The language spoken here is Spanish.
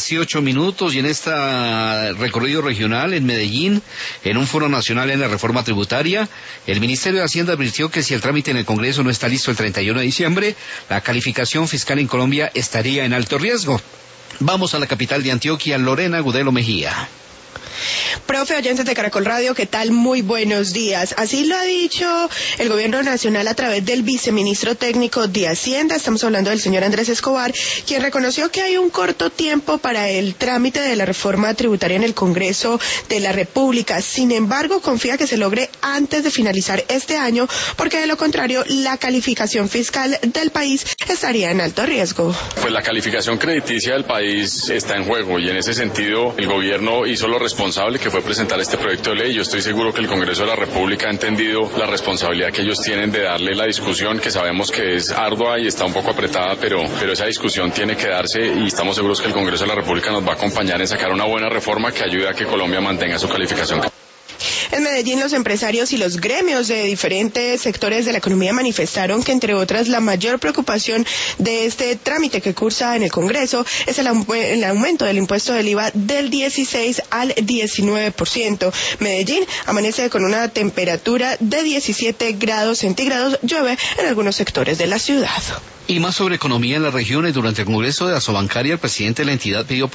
2:08 y en este recorrido regional en Medellín, en un foro nacional en la reforma tributaria, el Ministerio de Hacienda advirtió que si el trámite en el Congreso no está listo el 31 de diciembre, la calificación fiscal en Colombia estaría en alto riesgo. Vamos a la capital de Antioquia, Lorena Gudelo Mejía. Profe, oyentes de Caracol Radio, ¿qué tal? Muy buenos días. Así lo ha dicho el Gobierno Nacional a través del viceministro técnico de Hacienda. Estamos hablando del señor Andrés Escobar, quien reconoció que hay un corto tiempo para el trámite de la reforma tributaria en el Congreso de la República. Sin embargo, confía que se logre antes de finalizar este año, porque de lo contrario, la calificación fiscal del país estaría en alto riesgo. Pues la calificación crediticia del país está en juego y en ese sentido el Gobierno hizo lo responsable, que fue presentar este proyecto de ley. Yo estoy seguro que el Congreso de la República ha entendido la responsabilidad que ellos tienen de darle la discusión, que sabemos que es ardua y está un poco apretada, pero esa discusión tiene que darse y estamos seguros que el Congreso de la República nos va a acompañar en sacar una buena reforma que ayude a que Colombia mantenga su calificación. En Medellín, los empresarios y los gremios de diferentes sectores de la economía manifestaron que, entre otras, la mayor preocupación de este trámite que cursa en el Congreso es el aumento del impuesto del IVA del 16 al 19%. Medellín amanece con una temperatura de 17 grados centígrados. Llueve en algunos sectores de la ciudad. Y más sobre economía en las regiones. Durante el Congreso de Asobancaria, el presidente de la entidad pidió